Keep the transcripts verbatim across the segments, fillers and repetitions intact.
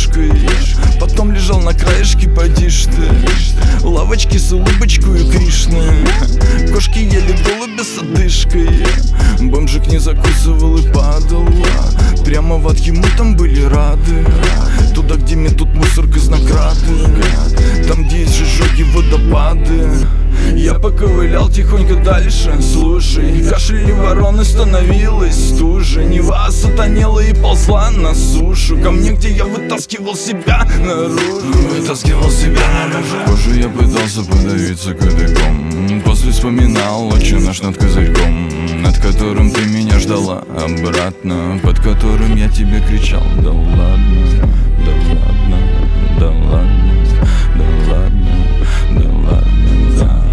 одышкой. Потом лежал на краешке, поди ж ты, лавочки с улыбочкой Кришны. Кошки ели голуби с одышкой. Бомжик не закусывал и падал прямо в ад, ему там были рады. Туда, где метут мусор казнокрады, там, где есть жижоги, водопады. Я поковылял тихонько дальше, слушай, кашляли вороны, становилась стужа. Нева сатанела и ползла на сушу ко мне, где я вытаскивал себя наружу. Вытаскивал себя наружу. Позже я пытался подавиться кадыком. После вспоминал отче наш над козырьком, над которым ты меня ждала обратно, под которым я тебе кричал: да ладно, да ладно, да ладно, да ладно, да ладно, да.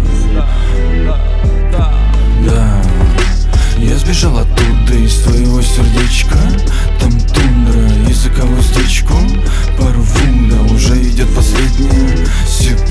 Да, я сбежал оттуда, из твоего сердечка. Там тундра, языковую стечку, пару вуда, уже идет последняя секунда.